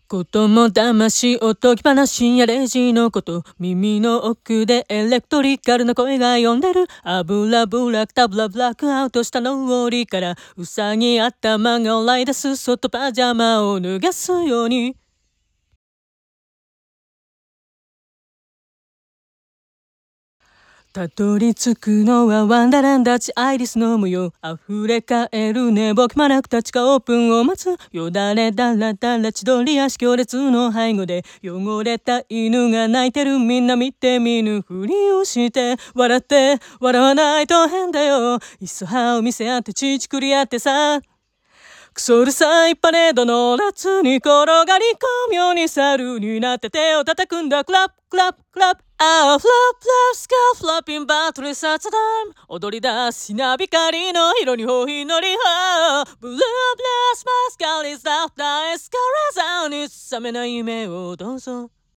ことも騙しおとぎ話やレジのこと、耳の奥でエレクトリカルな声が呼んでる。アブラブラクタブラブラックアウトしたの檻からウサギ頭が笑い出す。外パジャマを脱がすようにたどり着くのはワンダランダチアイリスの模様。溢れかえる寝ぼくまなく立ちかオープンを待つ。よだれだらだら千鳥足行列の背後で汚れた犬が泣いてる。みんな見て見ぬふりをして笑って笑わないと変だよ。いっそ歯を見せ合ってちちくり合ってさ。クソうるさいパレードの列に転がり込むように猿になって手を叩くんだ。クラップクラップクラップ。ああフラップフラップスカーフラッピンバトルサッツタイム。踊り出すひなびかりの色にほひのりはブルーブラスマスカリスラフターエスカレーザーに冷めない夢をどうぞ。